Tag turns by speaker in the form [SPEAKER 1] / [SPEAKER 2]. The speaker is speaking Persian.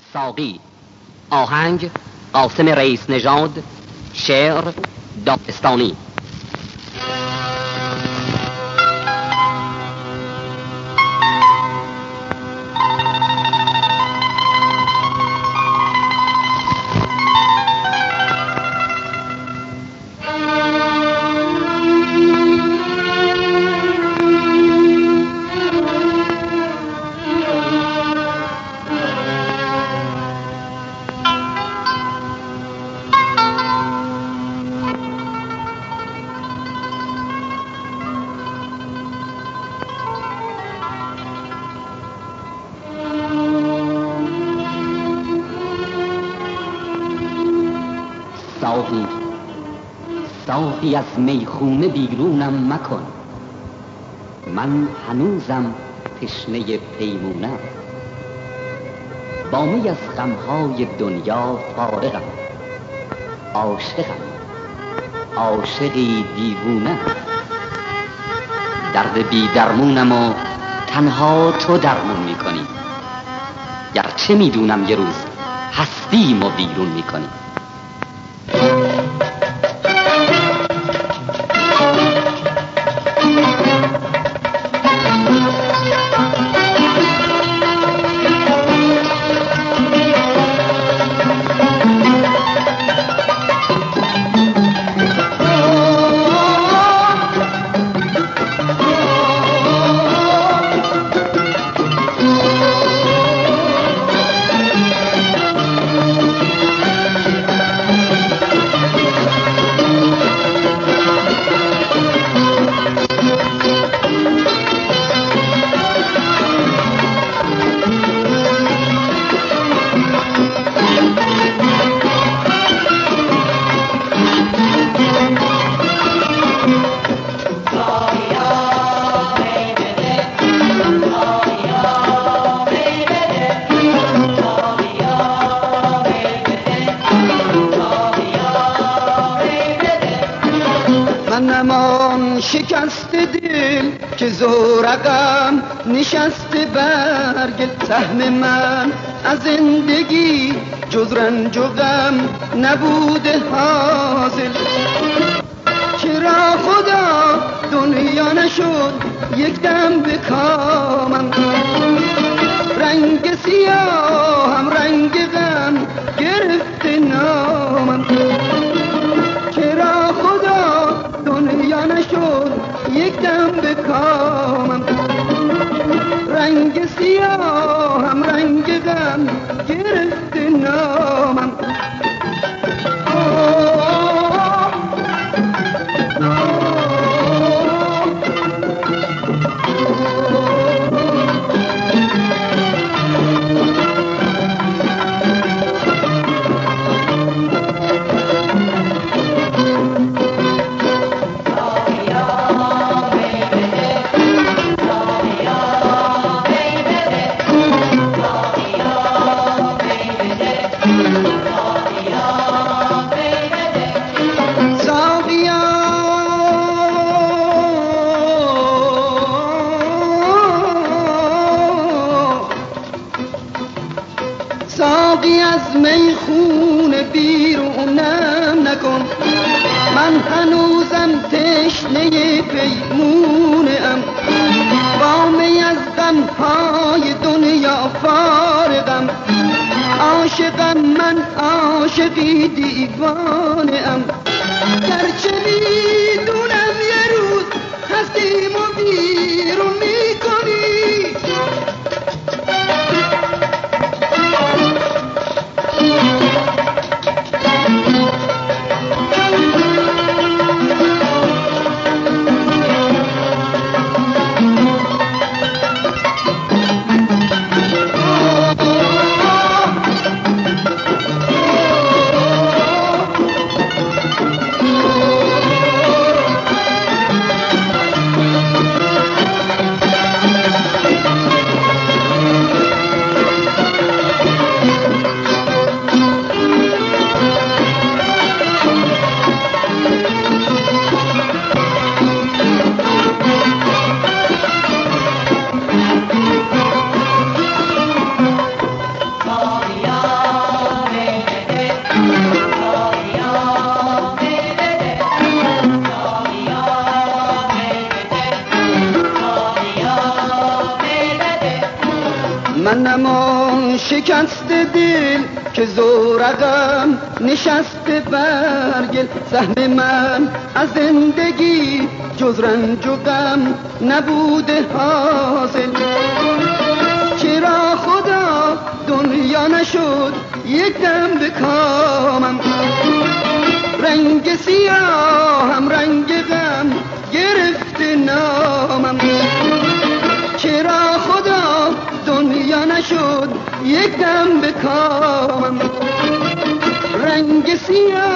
[SPEAKER 1] ساقی. آهنگ قاسم رئیس نژاد. شعر داستانی. ساقی از میخونه بیرونم مکن، من هنوزم تشنه پیمونم. با می از غمهای دنیا فارغم، عاشقی دیوونم. درد بی درمونم و تنها تو درمون میکنی، گرچه میدونم یه روز هستیم و بیرون میکنی.
[SPEAKER 2] شکست دل که زورقم نشسته برگل، سهم من از زندگی جز رنج و غم نبوده حاصل. چرا خدا دنیا نشد یک دم به کامم، رنگ سیاه هم رنگ غم گرفته نامم. چرا خدا دنیا نشد یک دم به کامم، رنگ سیاه هم رنگ غم گرفته نامم. ساقی از میخونه بیرونم نکن، من هنوزم تشنه پیمونم. با می از غمهای دنیا فارغم، عاشقم من عاشقی دیوانم. گرچه میدونم یه روز هستیم و بیرون میکنی، صنما شکست دل که زورقم نشسته برگل. سهم من از زندگی جز رنج و غم نبوده حاصل. چرا خدا دنیا نشد یک دم به کامم؟ رنگ سیاهم رنگ غم گرفته نامم. چرا خدا دنیا نشد یک دم به کامم؟ رنگ سیاه